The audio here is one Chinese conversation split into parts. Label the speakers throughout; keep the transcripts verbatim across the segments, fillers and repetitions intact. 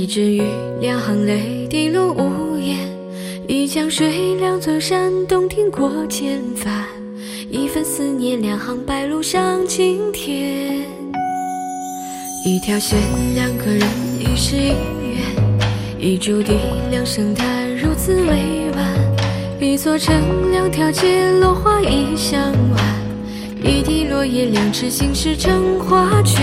Speaker 1: 支雨，两行泪滴落屋檐，一江水，两座山，洞庭过千帆，一份思念，两行白鹭上青天。一条线，两个人，一世一缘，一竹笛，两声叹，如此委婉。一座城，两条街，落花一香晚，一滴落叶，两池心事成画卷。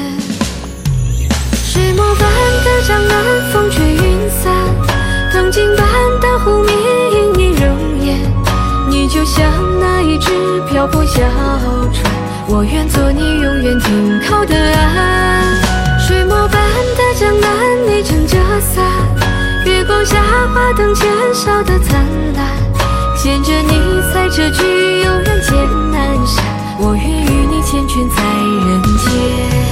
Speaker 1: 水墨般的江南，风吹云散，铜镜般的湖面，映你容颜。你就像那一只漂泊小船，我愿做你永远停靠的岸。水墨般的江南，你撑着伞，月光下花灯前烧的灿烂，牵着你踩着菊，悠然见南山。我愿与你缱绻在人间。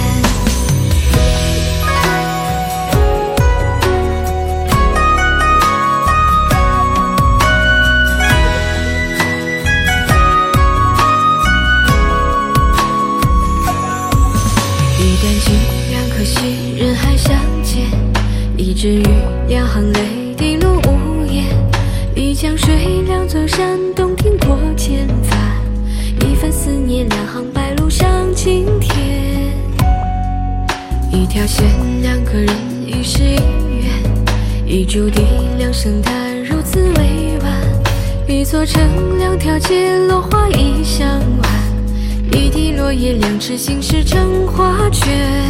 Speaker 1: 一段情，两颗心，人海相见。一支雨，两行泪滴落屋檐，一江水，两座山，洞庭过千帆，一份思念，两行白鹭上青天。一条线，两个人，一世一缘，一竹笛，两声叹，如此委婉。一座城，两条街，落花一香晚，一滴落叶，两池心事成画卷。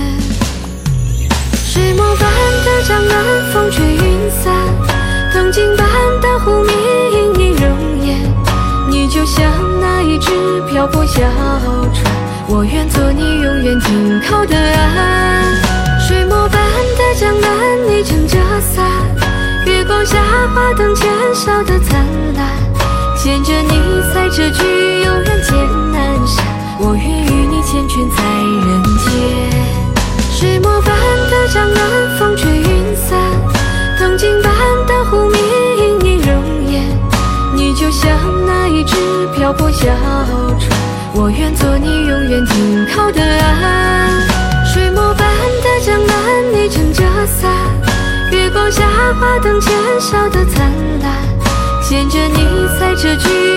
Speaker 1: 水墨般的江南，风吹云散，铜镜般的湖面，映你容颜。你就像那一只漂泊小船，我愿做你永远停靠的岸。水墨般的江南，你撑着伞，月光下花灯前烧的灿烂，牵着你踩着菊，悠然见南山。我愿与你缱绻在人间。水墨般的江南，风吹云散，铜镜般的湖面，映你容颜。你就像那一只漂泊小船，我愿做你永远停靠的岸。水墨般的江南，你撑着伞，月光下花灯前烧的灿烂，牵着你踩着菊，